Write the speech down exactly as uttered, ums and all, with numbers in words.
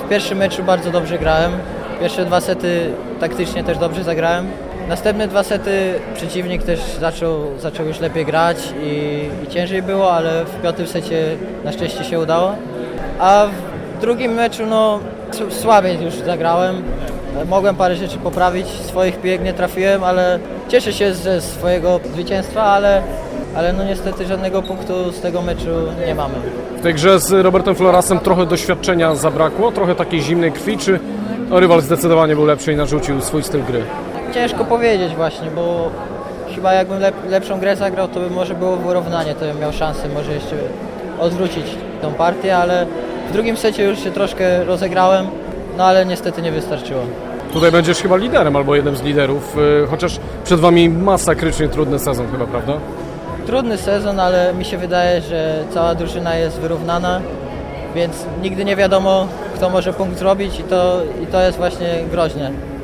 W pierwszym meczu bardzo dobrze grałem. Pierwsze dwa sety taktycznie też dobrze zagrałem. Następne dwa sety przeciwnik też zaczął, zaczął już lepiej grać i, i ciężej było, ale w piątym secie na szczęście się udało. A w drugim meczu no, słabiej już zagrałem. Mogłem parę rzeczy poprawić, swoich piłek nie trafiłem, ale cieszę się ze swojego zwycięstwa, ale, ale no niestety żadnego punktu z tego meczu nie mamy. W tej grze z Robertem Florasem trochę doświadczenia zabrakło, trochę takiej zimnej krwi, czy rywal zdecydowanie był lepszy i narzucił swój styl gry? Ciężko powiedzieć właśnie, bo chyba jakbym lep, lepszą grę zagrał, to by może było wyrównanie, to bym miał szansę może jeszcze odwrócić tą partię, ale w drugim secie już się troszkę rozegrałem, no ale niestety nie wystarczyło. Tutaj będziesz chyba liderem albo jednym z liderów, chociaż przed wami masakrycznie trudny sezon chyba, prawda? Trudny sezon, ale mi się wydaje, że cała drużyna jest wyrównana, więc nigdy nie wiadomo, kto może punkt zrobić i to, i to jest właśnie groźne.